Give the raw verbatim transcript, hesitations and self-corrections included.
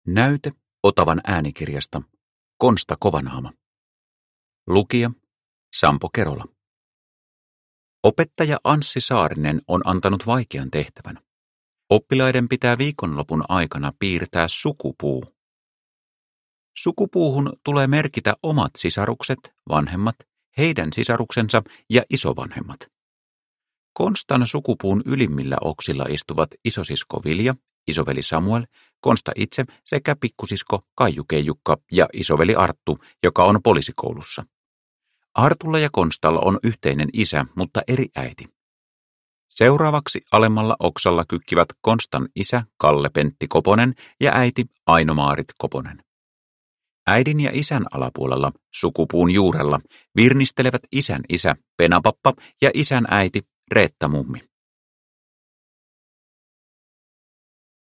Näyte Otavan äänikirjasta. Konsta Kovanaama. Lukija Sampo Kerola. Opettaja Anssi Saarinen on antanut vaikean tehtävän. Oppilaiden pitää viikonlopun aikana piirtää sukupuu. Sukupuuhun tulee merkitä omat sisarukset, vanhemmat, heidän sisaruksensa ja isovanhemmat. Konstan sukupuun ylimmillä oksilla istuvat isosisko Vilja, isoveli Samuel, Konsta itse sekä pikkusisko Kaiju-Keijukka ja isoveli Arttu, joka on poliisikoulussa. Artulla ja Konstalla on yhteinen isä, mutta eri äiti. Seuraavaksi alemmalla oksalla kykkivät Konstan isä Kalle-Pentti Koponen ja äiti Aino-Maarit Koponen. Äidin ja isän alapuolella, sukupuun juurella, virnistelevät isän isä Penapappa ja isän äiti Reetta Mummi.